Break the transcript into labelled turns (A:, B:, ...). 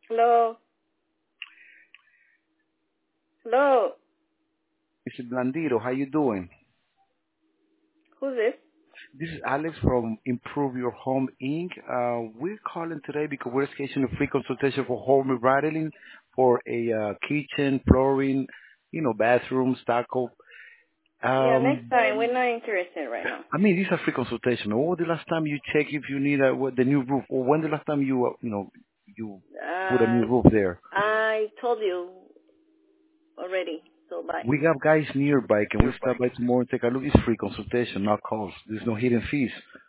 A: Hello. Hello.
B: Mr. Blandito, how you doing?
A: Who's this?
B: This is Alex from Improve Your Home Inc. We're calling today because we're scheduling a free consultation for home remodeling for a kitchen, flooring, bathroom, stucco.
A: Yeah, next
B: Um,
A: time. We're not interested right now.
B: I mean, this is a free consultation. When was the last time you check if you need the new roof, or when the last time you put a new roof there?
A: I told you already, so bye.
B: We got guys nearby. Can we stop by tomorrow and take a look? It's free consultation, not cost. There's no hidden fees.